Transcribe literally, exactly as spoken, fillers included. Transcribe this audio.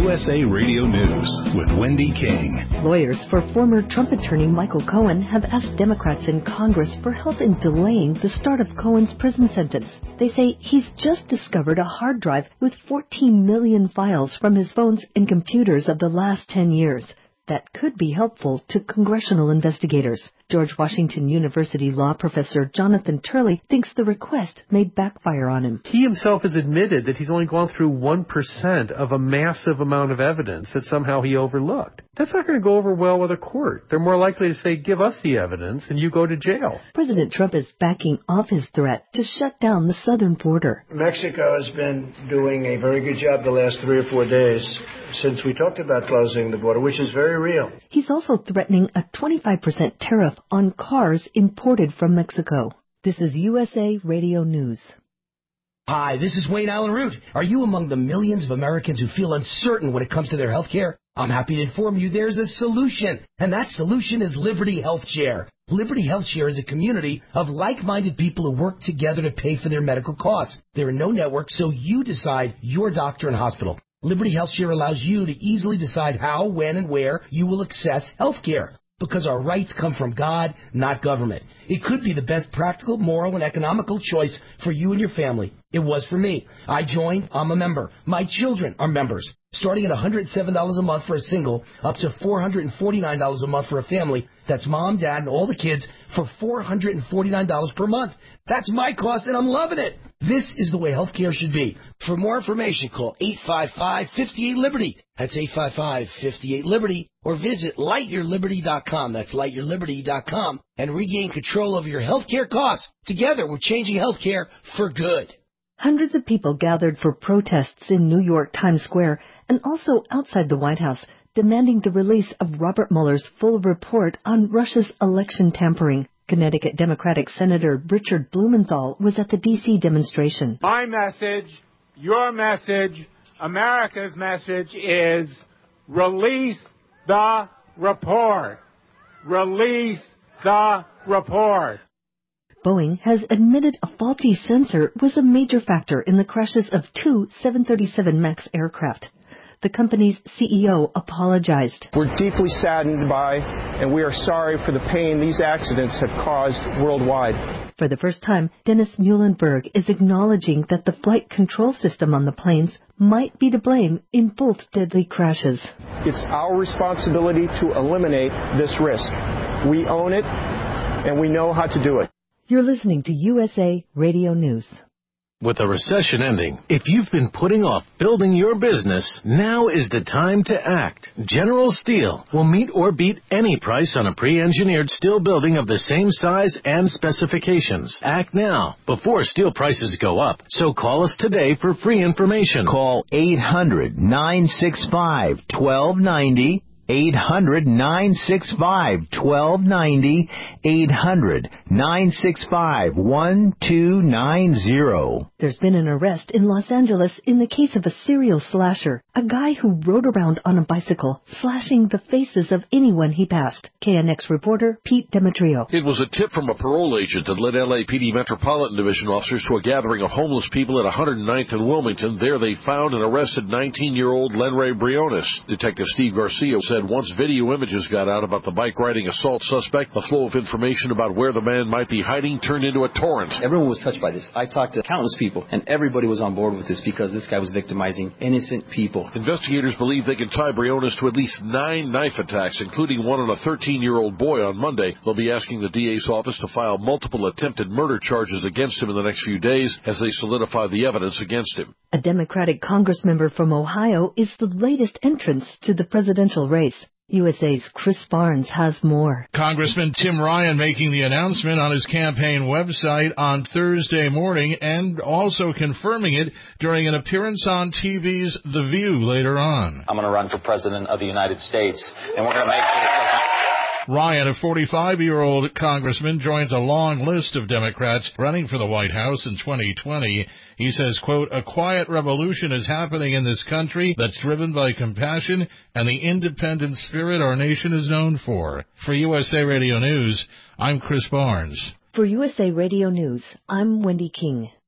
U S A Radio News with Wendy King. Lawyers for former Trump attorney Michael Cohen have asked Democrats in Congress for help in delaying the start of Cohen's prison sentence. They say he's just discovered a hard drive with fourteen million files from his phones and computers of the last ten years. That could be helpful to congressional investigators. George Washington University law professor Jonathan Turley thinks the request may backfire on him. He himself has admitted that he's only gone through one percent of a massive amount of evidence that somehow he overlooked. That's not going to go over well with a court. They're more likely to say, give us the evidence and you go to jail. President Trump is backing off his threat to shut down the southern border. Mexico has been doing a very good job the last three or four days since we talked about closing the border, which is very real. He's also threatening a twenty-five percent tariff on cars imported from Mexico. This is U S A Radio News. Hi, this is Wayne Allen Root. Are you among the millions of Americans who feel uncertain when it comes to their health care? I'm happy to inform you there's a solution, and that solution is Liberty Health Share. Liberty Health Share is a community of like-minded people who work together to pay for their medical costs. There are no networks, so you decide your doctor and hospital. Liberty Health Share allows you to easily decide how, when, and where you will access health care, because our rights come from God, not government. It could be the best practical, moral, and economical choice for you and your family. It was for me. I joined. I'm a member. My children are members. Starting at one hundred seven dollars a month for a single, up to four hundred forty-nine dollars a month for a family. That's mom, dad, and all the kids for four hundred forty-nine dollars per month. That's my cost, and I'm loving it. This is the way healthcare should be. For more information, call eight five five, five eight, Liberty. That's eight five five, five eight, Liberty. Or visit light your liberty dot com. That's light your liberty dot com. And regain control over your healthcare costs. Together, we're changing healthcare for good. Hundreds of people gathered for protests in New York Times Square and also outside the White House, demanding the release of Robert Mueller's full report on Russia's election tampering. Connecticut Democratic Senator Richard Blumenthal was at the D C demonstration. My message, your message, America's message is release the report. Release the report. Boeing has admitted a faulty sensor was a major factor in the crashes of two seven thirty-seven MAX aircraft. The company's C E O apologized. We're deeply saddened by, and we are sorry for the pain these accidents have caused worldwide. For the first time, Dennis Muhlenberg is acknowledging that the flight control system on the planes might be to blame in both deadly crashes. It's our responsibility to eliminate this risk. We own it, and we know how to do it. You're listening to U S A Radio News. With the recession ending, if you've been putting off building your business, now is the time to act. General Steel will meet or beat any price on a pre-engineered steel building of the same size and specifications. Act now, before steel prices go up. So call us today for free information. Call eight hundred, nine six five, one two nine zero. eight hundred, nine six five, one two nine zero. eight hundred, nine six five, one two nine zero. There's been an arrest in Los Angeles in the case of a serial slasher, a guy who rode around on a bicycle, slashing the faces of anyone he passed. K N X reporter Pete Demetrio. It was a tip from a parole agent that led L A P D Metropolitan Division officers to a gathering of homeless people at one hundred ninth and Wilmington. There they found and arrested nineteen-year-old Lenray Briones. Detective Steve Garcia said once video images got out about the bike-riding assault suspect, the flow of information about where the man might be hiding turned into a torrent. Everyone was touched by this. I talked to countless people, and everybody was on board with this because this guy was victimizing innocent people. Investigators believe they can tie Briones to at least nine knife attacks, including one on a thirteen-year-old boy on Monday. They'll be asking the D A's office to file multiple attempted murder charges against him in the next few days as they solidify the evidence against him. A Democratic congressmember from Ohio is the latest entrance to the presidential race. U S A's Chris Barnes has more. Congressman Tim Ryan making the announcement on his campaign website on Thursday morning and also confirming it during an appearance on T V's The View later on. I'm going to run for president of the United States, and we're going to make sure... Ryan, a forty-five-year-old congressman, joins a long list of Democrats running for the White House in twenty twenty. He says, quote, a quiet revolution is happening in this country that's driven by compassion and the independent spirit our nation is known for. For U S A Radio News, I'm Chris Barnes. For U S A Radio News, I'm Wendy King.